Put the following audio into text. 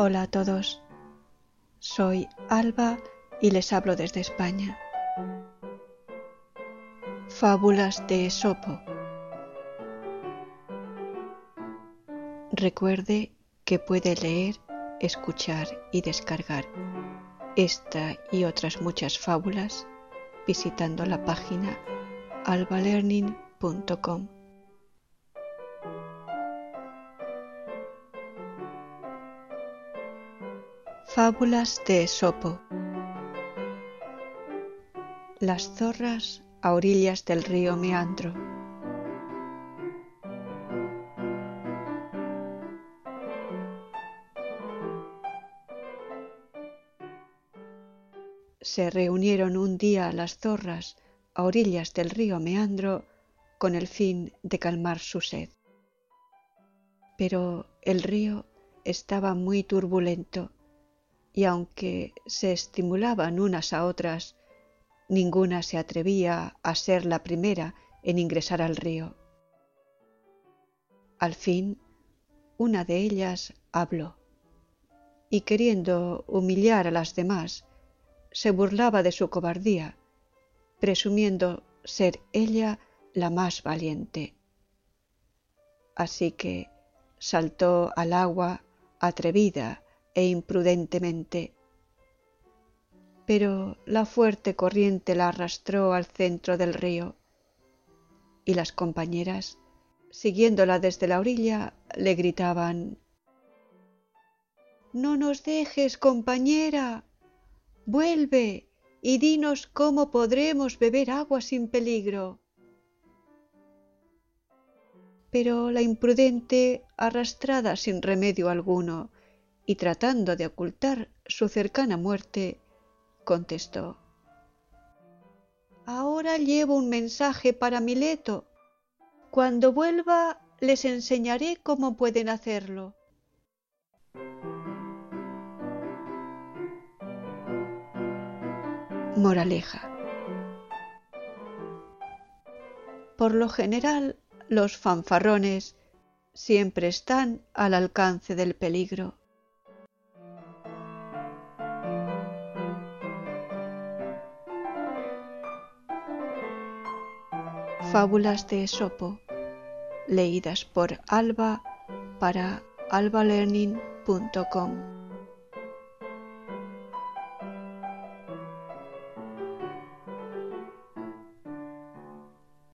Hola a todos, soy Alba y les hablo desde España. Fábulas de Esopo. Recuerde que puede leer, escuchar y descargar esta y otras muchas fábulas visitando la página albalearning.com. Fábulas de Esopo. Las zorras a orillas del río Meandro. Se reunieron un día las zorras a orillas del río Meandro con el fin de calmar su sed. Pero el río estaba muy turbulento y aunque se estimulaban unas a otras, ninguna se atrevía a ser la primera en ingresar al río. Al fin, una de ellas habló y, queriendo humillar a las demás, se burlaba de su cobardía, presumiendo ser ella la más valiente. Así que saltó al agua atrevida e imprudentemente, pero la fuerte corriente la arrastró al centro del río, y las compañeras, siguiéndola desde la orilla, le gritaban: «¡No nos dejes, compañera! ¡Vuelve y dinos cómo podremos beber agua sin peligro!». Pero la imprudente, arrastrada sin remedio alguno y tratando de ocultar su cercana muerte, contestó: «Ahora llevo un mensaje para Mileto. Cuando vuelva les enseñaré cómo pueden hacerlo». Moraleja. Por lo general, los fanfarrones siempre están al alcance del peligro. Fábulas de Esopo, leídas por Alba para albalearning.com.